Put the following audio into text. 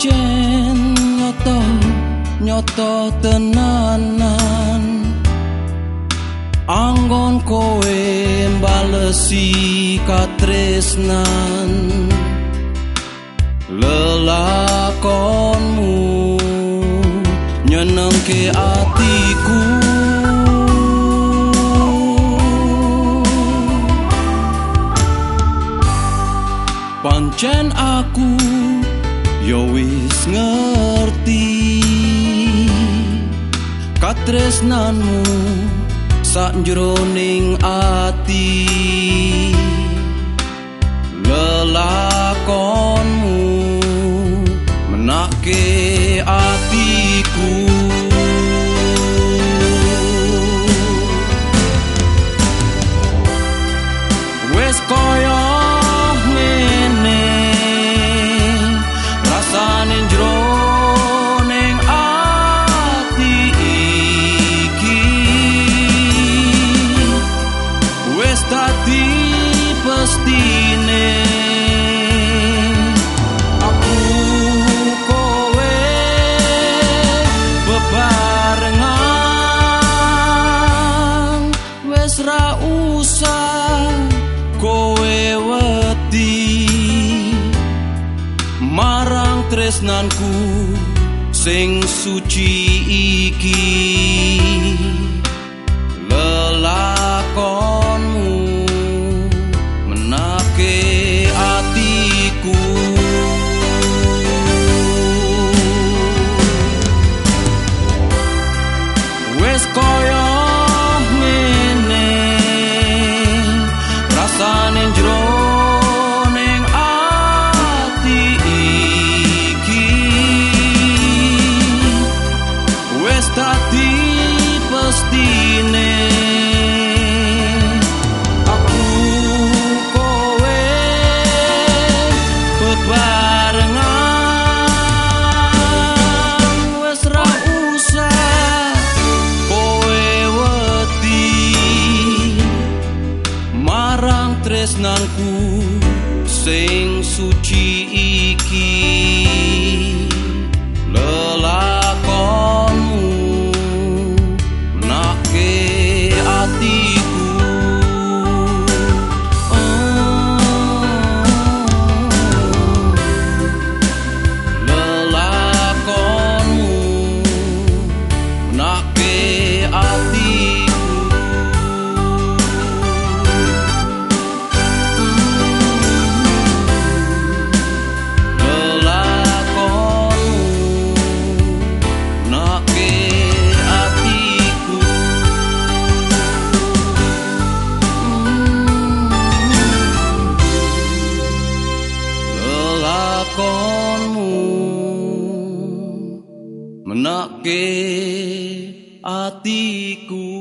pancen nyoto tenanan anggon kowe mbalesi katresnan lelakonmu nyenengke atiku pancen aku yo wis ngerti katresnanmu sakjroning ati lelakonmu menake atiku wis koyo ngene rasane jroning ati iki wis dadi pestine aku kowe bebarengan wis ra usah kowe wedi marang tresnanku sing suci iki lelakonmu menake atiku wis koyo ngene rasane jroning ati iki wis dadi pestine aku kowe bebarengan wis ra usah kowe wedi marang tresnanku sing suci iki lelakonmu menake atiku lelakonmu menake atiku menake atiku